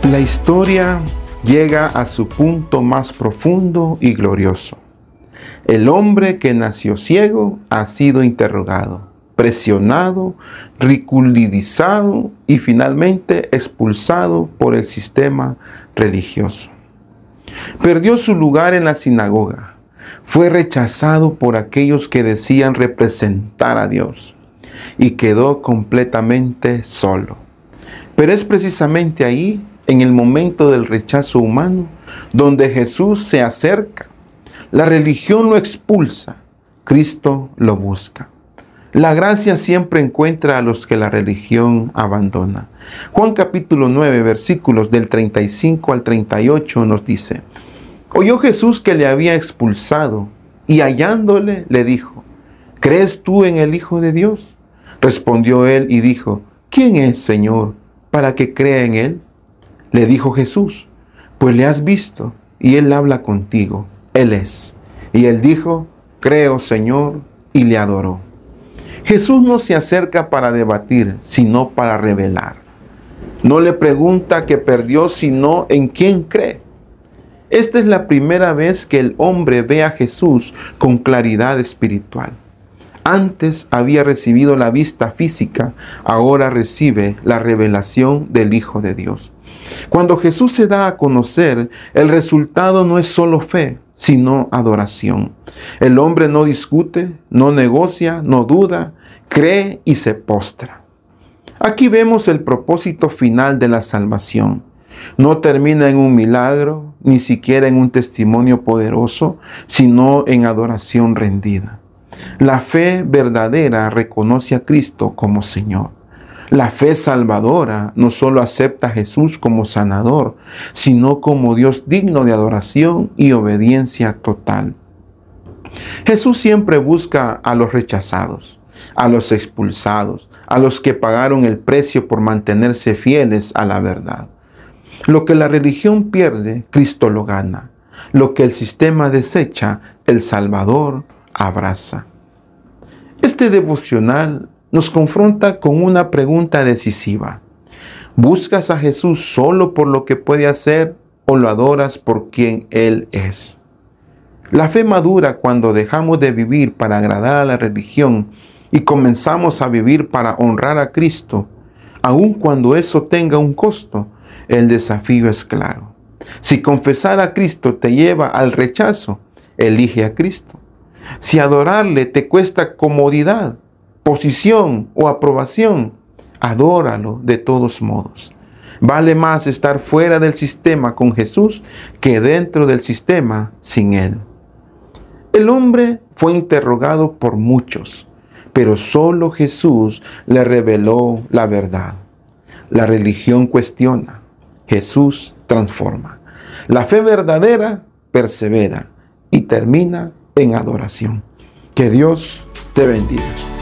La historia llega a su punto más profundo y glorioso. El hombre que nació ciego ha sido interrogado, presionado, ridiculizado y finalmente expulsado por el sistema religioso. Perdió su lugar en la sinagoga. Fue rechazado por aquellos que decían representar a Dios y quedó completamente solo. Pero es precisamente ahí, en el momento del rechazo humano, donde Jesús se acerca. La religión lo expulsa, Cristo lo busca. La gracia siempre encuentra a los que la religión abandona. Juan capítulo 9, versículos del 35 al 38 nos dice: oyó Jesús que le había expulsado y hallándole le dijo: ¿crees tú en el Hijo de Dios? Respondió él y dijo: ¿quién es, Señor, para que crea en él? Le dijo Jesús: pues le has visto y él habla contigo. Él es. Y él dijo: creo, Señor, y le adoró. Jesús no se acerca para debatir, sino para revelar. No le pregunta qué perdió, sino en quién cree. Esta es la primera vez que el hombre ve a Jesús con claridad espiritual. Antes había recibido la vista física, ahora recibe la revelación del Hijo de Dios. Cuando Jesús se da a conocer, el resultado no es solo fe, sino adoración. El hombre no discute, no negocia, no duda, cree y se postra. Aquí vemos el propósito final de la salvación. No termina en un milagro, ni siquiera en un testimonio poderoso, sino en adoración rendida. La fe verdadera reconoce a Cristo como Señor. La fe salvadora no solo acepta a Jesús como sanador, sino como Dios digno de adoración y obediencia total. Jesús siempre busca a los rechazados, a los expulsados, a los que pagaron el precio por mantenerse fieles a la verdad. Lo que la religión pierde, Cristo lo gana. Lo que el sistema desecha, el Salvador abraza. Este devocional nos confronta con una pregunta decisiva. ¿Buscas a Jesús solo por lo que puede hacer o lo adoras por quien Él es? La fe madura cuando dejamos de vivir para agradar a la religión y comenzamos a vivir para honrar a Cristo, aun cuando eso tenga un costo. El desafío es claro. Si confesar a Cristo te lleva al rechazo, elige a Cristo. Si adorarle te cuesta comodidad, posición o aprobación, adóralo de todos modos. Vale más estar fuera del sistema con Jesús que dentro del sistema sin Él. El hombre fue interrogado por muchos, pero solo Jesús le reveló la verdad. La religión cuestiona, Jesús transforma. La fe verdadera persevera y termina en adoración. Que Dios te bendiga.